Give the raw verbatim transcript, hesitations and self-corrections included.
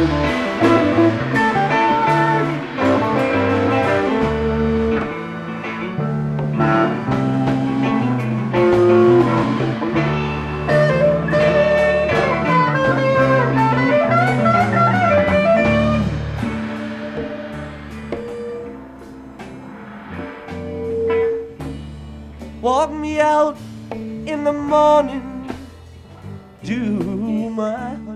Walk me out in the morning to my home.